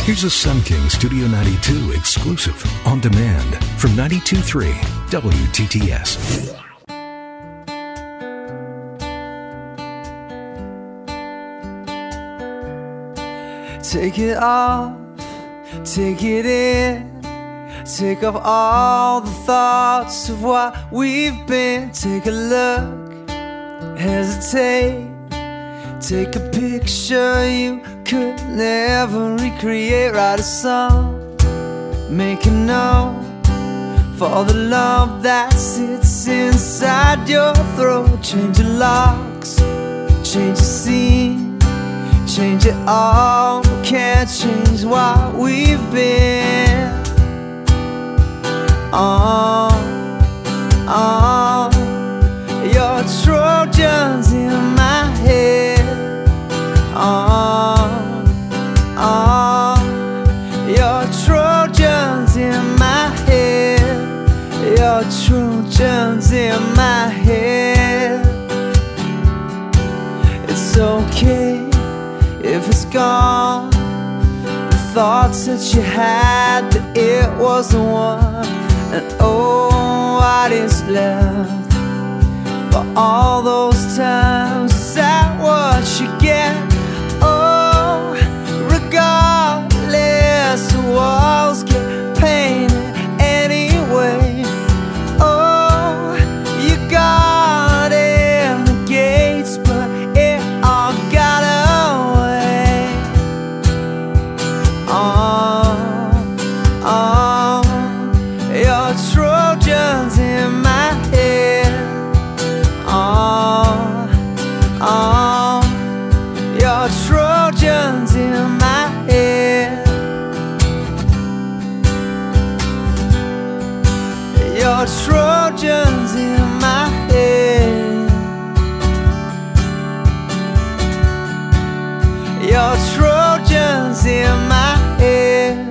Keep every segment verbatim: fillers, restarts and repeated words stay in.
Here's a Sun King Studio ninety-two exclusive on demand from ninety-two point three W T T S. Take it off, take it in, take off all the thoughts of what we've been. Take a look, hesitate, take a picture you could never recreate. Write a song, make a note for the love that sits inside your throat. Change your locks, change the scene, change it all, but can't change what we've been. Oh, oh, your Trojans in my head. Oh, oh, your Trojans in my head. Your Trojans in my head. It's okay if it's gone, the thoughts that you had, that it was the one. And oh, what is left for all those times? Is that what you get? Oh, regardless, the walls get painted anyway. Oh, you got in the gates, but it all got away. Oh, oh, your Trojans in my head. Oh, oh, your Trojans in my head. Your Trojans in my head. Your Trojans in my head.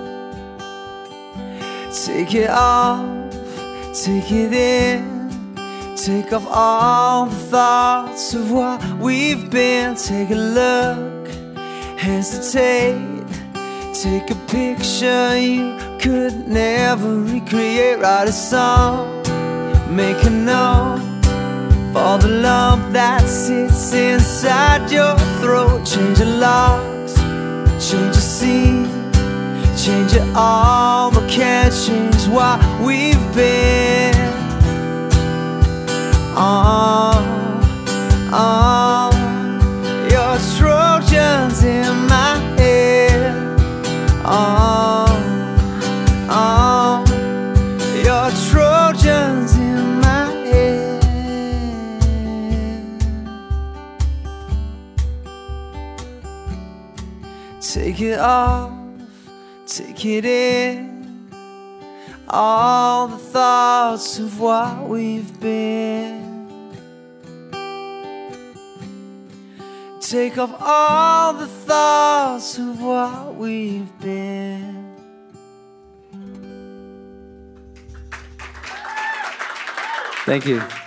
Take it off, take it in, take off all the thoughts of what we've been. Take a look, hesitate, take a picture you could never recreate. Write a song, make a note for the love that sits inside your throat. Change your locks, change your scene, change it all, but can't change what we've been. Oh, oh, your Trojans in my head. Oh, oh, your Trojans in my head. Take it off, take it in, all the thoughts of what we've been. Take off all the thoughts of what we've been. Thank you.